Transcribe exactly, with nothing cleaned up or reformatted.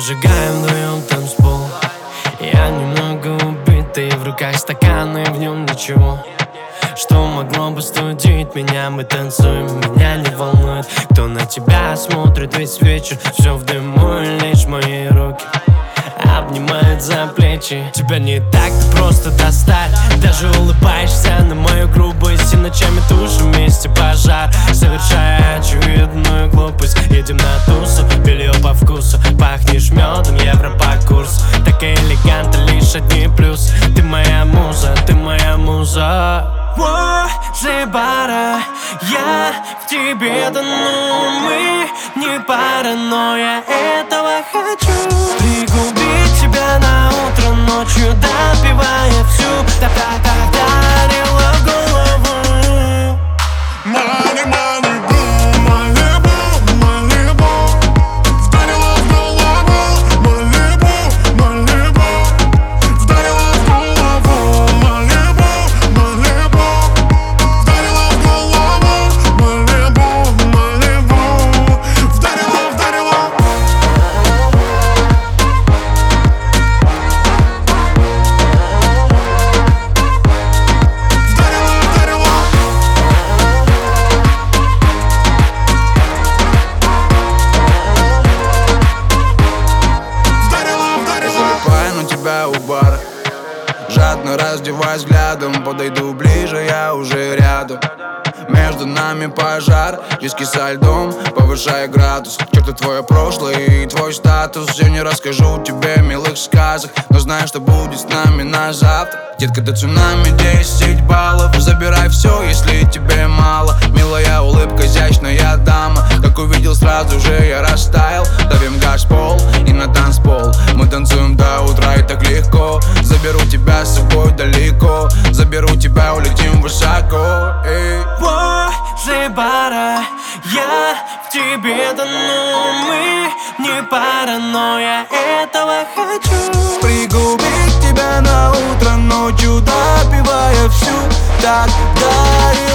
Зажигаем вдвоем танцпол. Я немного убитый, в руках стаканы, в нем ничего. Что могло бы студить меня? Мы танцуем, меня не волнует, кто на тебя смотрит весь вечер. Все в дыму, и лишь мои руки обнимают за плечи. Тебя не так-то просто достать. Даже улыбаешься на мою грубость, и ночами тушим вместе пожар, совершая очевидную глупость. Едем на тусу, белье по вкусу, пахнешь медом, евро по курсу. Так элегантно, лишь одни плюсы. Ты моя муза, ты моя муза. О, Жибара, я в тебе тону. Мы не пара, но я этого хочу. Пригубить тебя на утро, ночью допивая всю. Та-та-та дарила голову. Мали, мали, бу, Малибу, Малибу. Вдарила в голову, Малибу, Малибу. Вдарила в голову, Малибу, Малибу. Вдарила в голову, Малибу, Малибу. Вдарила, вдарила. У бара жадно раздевай взглядом, подойду ближе, я уже рядом. Между нами пожар, виски со льдом, повышая градус. Черт, твое прошлое и твой статус. Я не расскажу тебе милых сказок, но знаю, что будет с нами на завтра. Детка, до цунами десять баллов. Забирай все, если тебе мало. Милая улыбка, изящная дама. Как увидел, сразу же я растаял. Давим газ в пол и на танцпол. Мы танцуем до утра и так легко. Заберу тебя с собой далеко. Заберу тебя, улетим высоко. Эй. О, Жибара, я в тебе тону. Мы не пара, но я этого хочу. Пригубить тебя на утро, ночью допивая всю. Так дари